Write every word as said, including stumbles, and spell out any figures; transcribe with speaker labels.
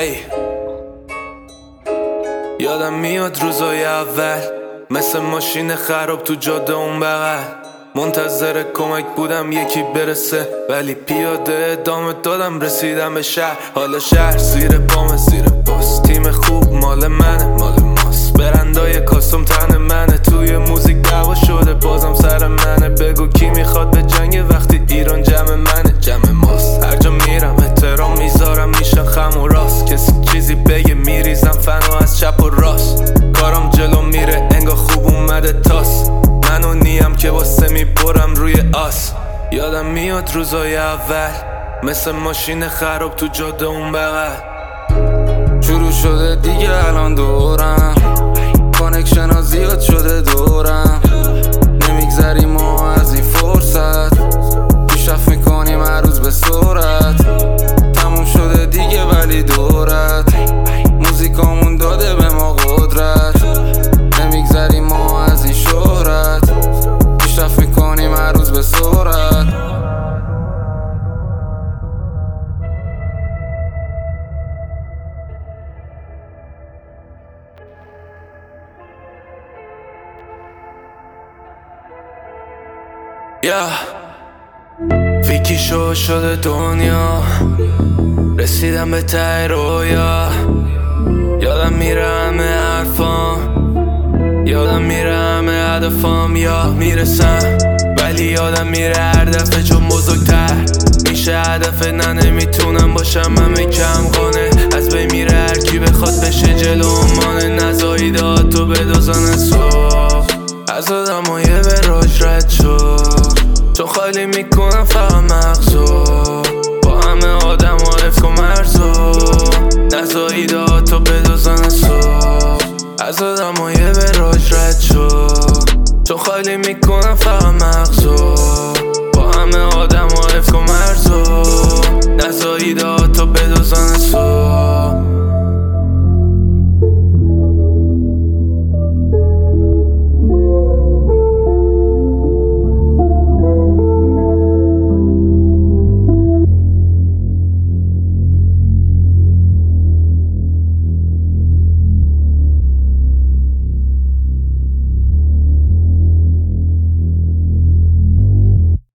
Speaker 1: ای یادم میاد روزای اول مثل ماشین خراب تو جاده اون بغل منتظر کمک بودم یکی برسه، ولی پیاده ادامه دادم رسیدم به شهر. حالا شهر زیر پامه، زیر باس تیم خوب مال منه، مال ماست. برندای کاستوم تن منه، توی موزیک دعوا شده بازم سر منه. بگو کی میخواد به جنگ وقتی ایران جمع منه، جمع ماست. هر جا میرم احترام میذارم، میشن خم و راست. کسی چیزی بگه میریزم فنو از چپ و راست. کارم جلو میره انگار خوب اومده تاس. منو نیم که واسه میبرم روی آس. یادم میاد روزای اول مثل ماشین خراب تو جاده اون بغل.
Speaker 2: شروع شده دیگه الان دورم، کانکشن ها زیاد شده دورم. نمیگذریم ما از این فرصت، پیشرفت میکنیم هر روز به سرعت. تموم شده دیگه ولی دورت، موزیکامون داده به ما قدرت. نمیگذریم ما از این شهرت، پیشرفت میکنیم هر روز به سرعت.
Speaker 1: یا ویکی شو شده دنیا، رسیدم به ته رویا. یادم میره همه حرفام، یادم میره همه هدفام. یا میرسم ولی یادم میره هر دفعه چون بزرگتر میشه هدف. نه نمیتونم باشم همه کم قانه، از بین میره هر کی بخواد بشه جلو مانه. نزایید تو بدازن صبح از آدمای به راج رد شد، چون خالی میکنم فقط مغزو. با همه آدم ها افت و مرزو، نزایید تو بدازن صبح از آدمای به راج رد شد، چون خالی میکنم فقط مغزو.